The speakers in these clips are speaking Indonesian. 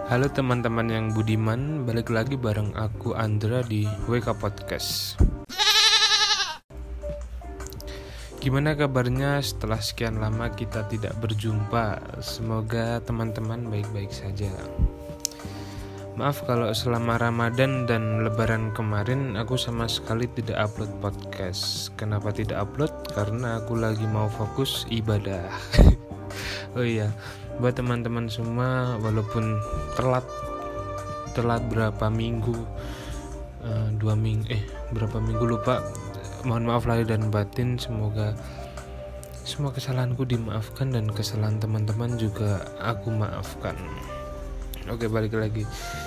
Halo teman-teman yang budiman, balik lagi bareng aku Andra di WK Podcast. Gimana kabarnya setelah sekian lama kita tidak berjumpa? Semoga teman-teman baik-baik saja. Maaf kalau selama Ramadan dan Lebaran kemarin aku sama sekali tidak upload podcast. Kenapa tidak upload? Karena aku lagi mau fokus ibadah. Oh iya, buat teman-teman semua, walaupun telat berapa minggu, berapa minggu lupa, mohon maaf lahir dan batin. Semoga semua kesalahanku dimaafkan dan kesalahan teman-teman juga aku maafkan. Oke, balik lagi.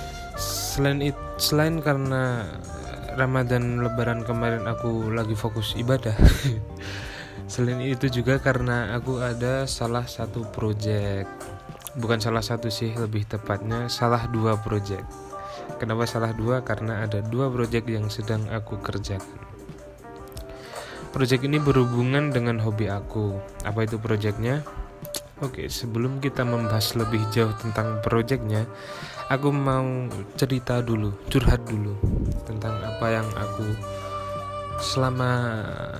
Selain karena Ramadan Lebaran kemarin aku lagi fokus ibadah. Selain itu juga karena aku ada salah satu project. Bukan salah satu sih, lebih tepatnya salah dua project. Kenapa salah dua? Karena ada dua project yang sedang aku kerjakan. Project ini berhubungan dengan hobi aku. Apa itu projectnya? Oke, sebelum kita membahas lebih jauh tentang projectnya, aku mau cerita dulu, curhat dulu tentang apa yang aku selama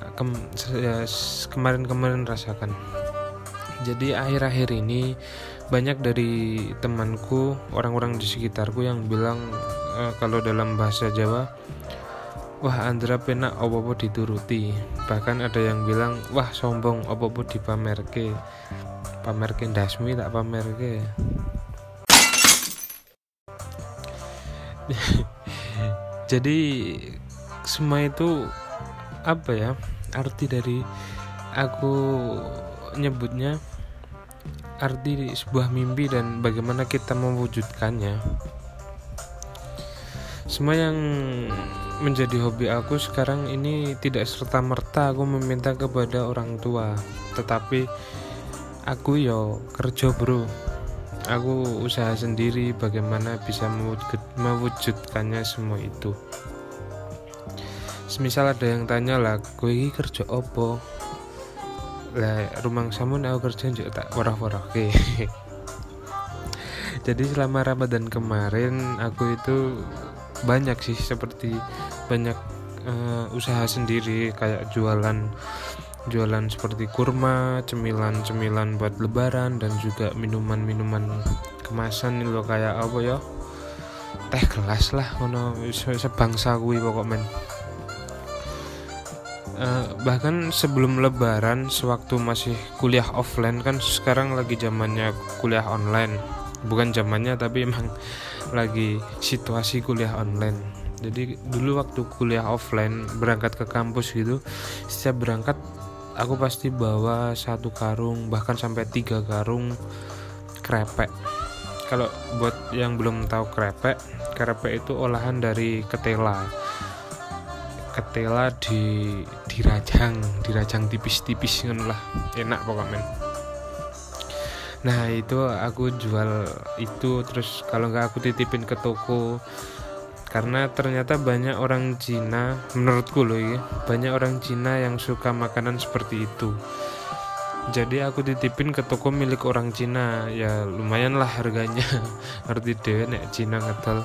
kemarin rasakan. Jadi akhir-akhir ini banyak dari temanku, orang-orang di sekitarku yang bilang kalau dalam bahasa Jawa, wah Andra penak opo-opo dituruti. Bahkan ada yang bilang, wah sombong opo-opo dipamerke. Pamerke ndasmi tak pamerke. Jadi semua itu apa ya, arti dari aku nyebutnya arti sebuah mimpi dan bagaimana kita mewujudkannya. Semua yang menjadi hobi aku sekarang ini tidak serta-merta aku meminta kepada orang tua, tetapi aku kerja bro. Aku usaha sendiri bagaimana bisa mewujudkannya semua itu. Semisal ada yang tanya lah, kowe iki kerja opo? Lah rumang samun aku kerja njuk tak warah-warah. Oke. Jadi selama Ramadan kemarin aku itu banyak sih, seperti banyak usaha sendiri, kayak jualan seperti kurma, cemilan buat lebaran, dan juga minuman kemasan nih lo, kayak apa ya, teh gelas lah ngono, sebangsa kuwi pokoknya. Bahkan sebelum lebaran, sewaktu masih kuliah offline, kan sekarang lagi zamannya kuliah online, bukan zamannya tapi emang lagi situasi kuliah online. Jadi dulu waktu kuliah offline berangkat ke kampus gitu, setiap berangkat aku pasti bawa 1 karung bahkan sampai 3 karung krepek. Kalau buat yang belum tahu krepek itu olahan dari ketela dirajang tipis-tipis lah, enak pokoknya. Nah itu aku jual itu, terus kalau nggak aku titipin ke toko, karena ternyata banyak orang Cina, menurutku loh ya, banyak orang Cina yang suka makanan seperti itu. Jadi aku titipin ke toko milik orang Cina, ya lumayan lah harganya. Ngerti deh nek Cina ngedol.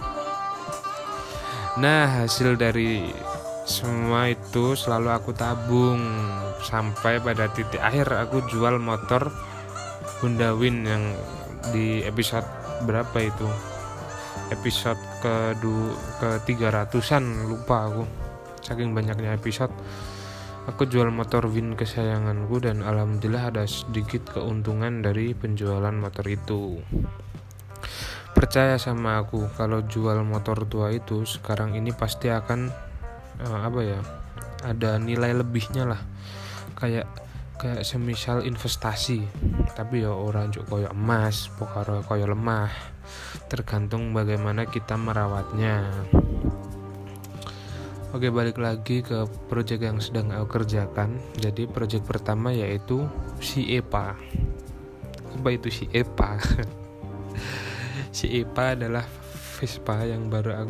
Nah hasil dari semua itu selalu aku tabung sampai pada titik akhir aku jual motor Honda Win yang di episode berapa itu, episode ke 300-an, lupa aku, saking banyaknya episode. Aku jual motor Win kesayanganku dan alhamdulillah ada sedikit keuntungan dari penjualan motor itu. Percaya sama aku, kalau jual motor tua itu sekarang ini pasti akan ada nilai lebihnya lah, kayak semisal investasi, tapi ya orang juk koyo emas, pokoknya koyo lemah, tergantung bagaimana kita merawatnya. Oke, balik lagi ke project yang sedang aku kerjakan. Jadi project pertama yaitu si EPA. Apa itu si EPA? Si EPA adalah Vespa yang baru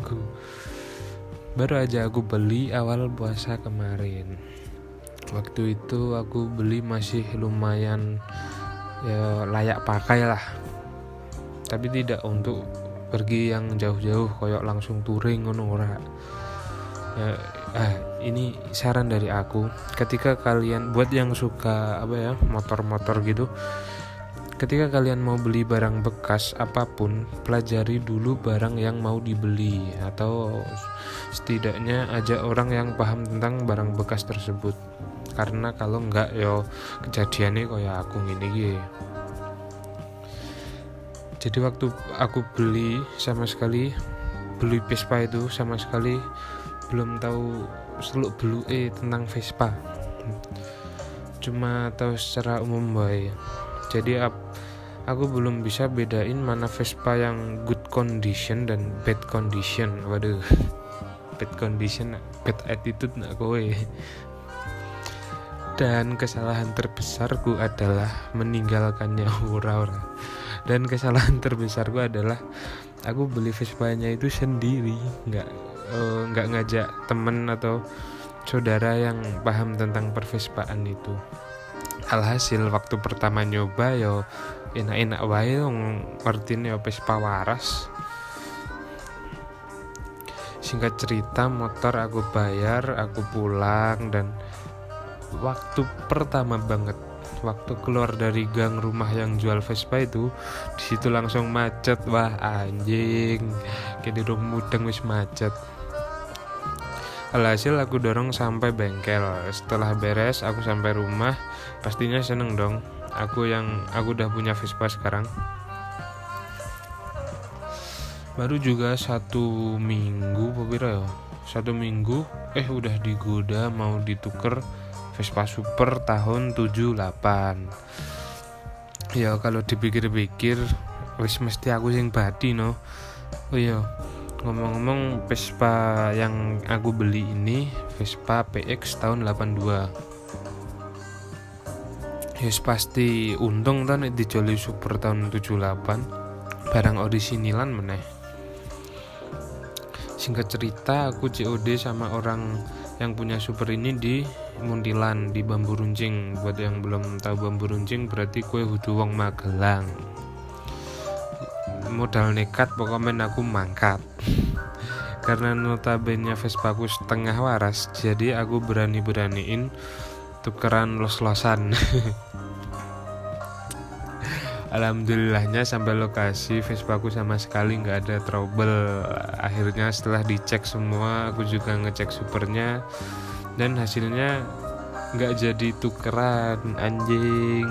aja aku beli awal puasa kemarin. Waktu itu aku beli masih lumayan ya layak pakai lah, tapi tidak untuk pergi yang jauh-jauh koyok langsung touring ngono ora. Ya, ini saran dari aku, ketika kalian buat yang suka motor-motor gitu, ketika kalian mau beli barang bekas apapun, pelajari dulu barang yang mau dibeli, atau setidaknya ajak orang yang paham tentang barang bekas tersebut. Karena kalau enggak yo kejadiannya kayak aku gini. Jadi waktu aku beli Vespa itu sama sekali belum tahu seluk beluk tentang Vespa, cuma tahu secara umum baik. Jadi aku belum bisa bedain mana Vespa yang good condition dan bad condition. Waduh, bad condition, bad attitude nak kowe. Dan kesalahan terbesarku adalah meninggalkannya ora. Dan kesalahan terbesarku adalah aku beli Vespanya itu sendiri, nggak ngajak temen atau saudara yang paham tentang pervespaan itu. Alhasil waktu pertama nyoba yo enak-enak wae ngertiin yo Vespa waras. Singkat cerita, motor aku bayar, aku pulang, dan waktu pertama banget waktu keluar dari gang rumah yang jual Vespa itu, di situ langsung macet. Wah anjing, kayak di rumah mudeng wis macet. Alhasil aku dorong sampai bengkel. Setelah beres aku sampai rumah, pastinya seneng dong. Aku udah punya Vespa sekarang. Baru juga 1 minggu udah digoda mau dituker Vespa Super tahun 78. Ya kalau dipikir-pikir wis mesti aku sing badi no. Oh iya, ngomong-ngomong, Vespa yang aku beli ini Vespa PX tahun 82. Yes, pasti untung kan dijoli Super tahun 78, barang orisinilian meneh. Singkat cerita, aku COD sama orang yang punya Super ini di Muntilan, di Bambu Runcing. Buat yang belum tahu Bambu Runcing, berarti kue hudu wong Magelang. Modal nekat pokoknya aku mangkat. Karena notabene Vespa aku setengah waras, jadi aku beraniin tukeran los-losan. Alhamdulillahnya sampai lokasi Vespa aku sama sekali nggak ada trouble. Akhirnya setelah dicek semua, aku juga ngecek supernya, dan hasilnya nggak jadi tukeran, anjing.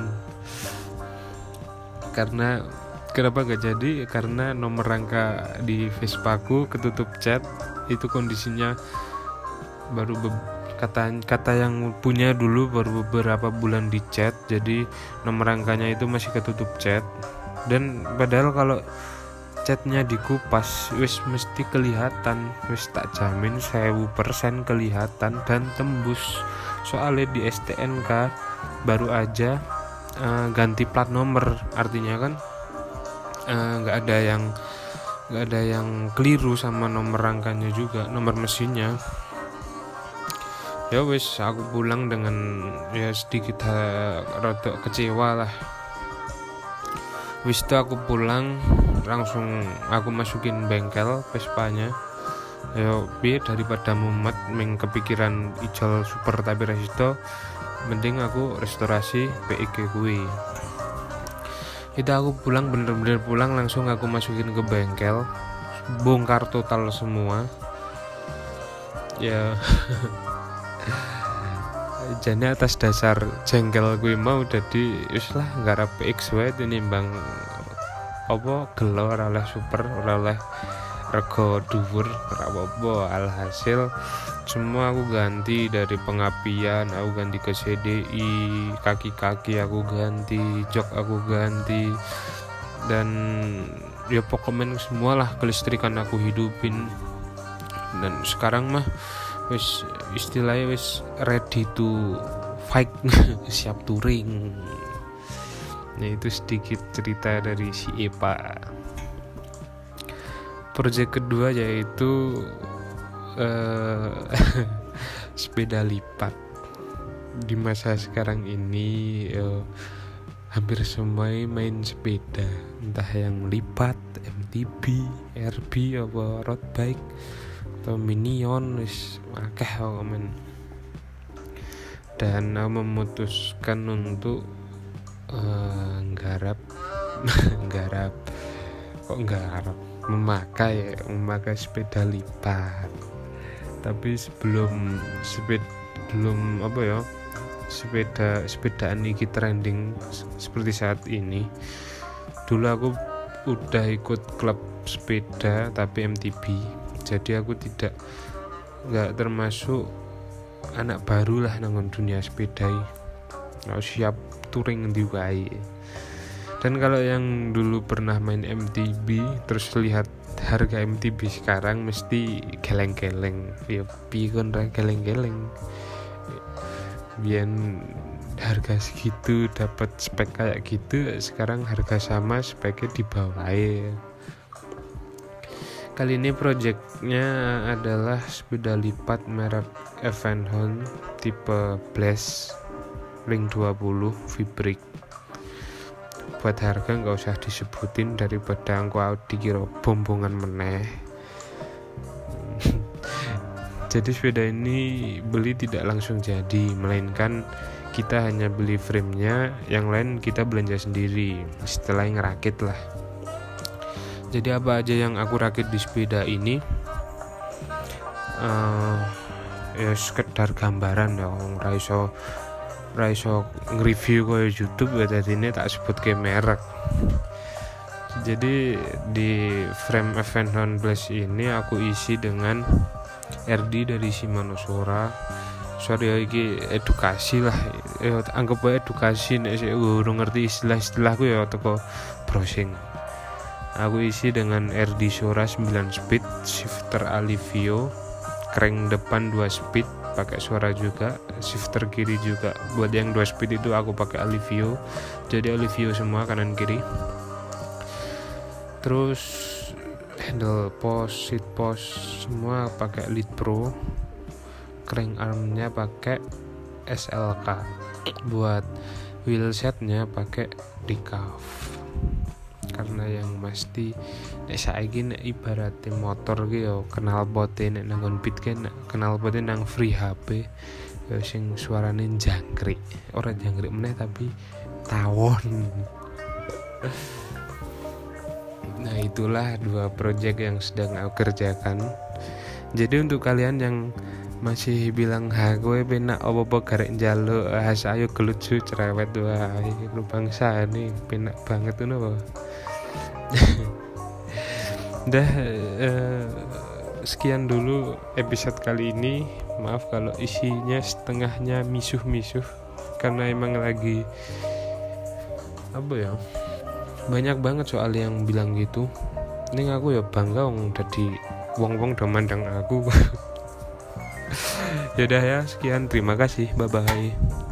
Kenapa nggak jadi? Karena nomor rangka di Vespa aku ketutup cat. Itu kondisinya baru kata yang punya dulu baru beberapa bulan dicat, jadi nomor rangkanya itu masih ketutup cat. Dan padahal kalau catnya dikupas wis mesti kelihatan, wis tak jamin 1000% kelihatan dan tembus. Soalnya di STNK baru aja ganti plat nomor, artinya kan nggak ada yang keliru sama nomor rangkanya juga, nomor mesinnya. Ya wis, aku pulang dengan ya sedikit rada kecewa lah. Wis itu aku pulang langsung aku masukin bengkel Vespanya. Ya piye daripada mumet ming kepikiran ijol Super tapi resisto, mending aku restorasi PIG kuwi. Itu aku pulang, bener-bener pulang langsung aku masukin ke bengkel, bongkar total semua. Ya jane atas dasar jengkel gue mau jadi wis lah nggarap PX wae tinimbang apa gelo ora oleh Super, ora oleh rego dhuwur, ora apa-apa. Alhasil semua aku ganti, dari pengapian aku ganti ke CDI, kaki-kaki aku ganti, jok aku ganti, dan ya pokoknya semua lah kelistrikan aku hidupin. Dan sekarang mah wis istilahnya wis ready to fight, siap touring. Nah itu sedikit cerita dari si Epa. Project kedua yaitu sepeda lipat. Di masa sekarang ini hampir semua main sepeda, entah yang lipat, MTB, RB, apa road bike atau minion, wis akeh kok men. Dan aku memutuskan untuk nggarap memakai sepeda lipat. Tapi sebelum sepedaan ini trending seperti saat ini, dulu aku udah ikut klub sepeda tapi MTB, jadi aku nggak termasuk anak baru lah nang dunia sepeda. Aku siap touring di wae. Dan kalau yang dulu pernah main MTB terus lihat harga MTB sekarang mesti geleng-geleng. Ya pikun ra geleng-geleng. Biyen harga segitu dapat spek kayak gitu, sekarang harga sama speknya di bawah. Kali ini projectnya adalah sepeda lipat merek Evenhound tipe Blast Ring 20 V-Brake. Buat harga nggak usah disebutin daripada aku dikira bombongan meneh. Jadi sepeda ini beli tidak langsung jadi, melainkan kita hanya beli framenya, yang lain kita belanja sendiri setelah ngerakit lah. Jadi apa aja yang aku rakit di sepeda ini, ya sekedar gambaran ya, raiso nge-review ke YouTube ya, jadi ini tak sebut ke merek. Jadi di frame Evenhound Blast ini aku isi dengan RD dari Shimano Sora. Sorry ya, ini edukasi lah, anggap aja edukasi, nek saya urung ngerti istilah-istilahku ya teko browsing. Aku isi dengan RD Sora 9 speed, shifter Alivio, crank depan 2 speed, pakai suara juga, shifter kiri juga. Buat yang 2 speed itu aku pakai Alivio, jadi Alivio semua kanan kiri. Terus handle post, seat post semua pakai Lead Pro, crank armnya pakai SLK, buat wheel setnya pakai Decaf. Karena yang mesti saiki nek ibaratnya motor ki yo kenal pote nek nang beat kan kenal pote nang free HP yo sing suarane jangkrik, ora jangkrik meneh tapi tawon. Nah, itulah 2 project yang sedang aku kerjakan. Jadi untuk kalian yang masih bilang kowe penak apa-apa garek njaluk ayo gelucu cerewet wae lu bangsa ini penak banget ngono. Udah sekian dulu episode kali ini. Maaf kalau isinya setengahnya misuh-misuh, karena emang lagi banyak banget soal yang bilang gitu. Ini aku ya bangga dadi wong-wong do mandang aku. Yaudah ya, sekian, terima kasih, bye bye.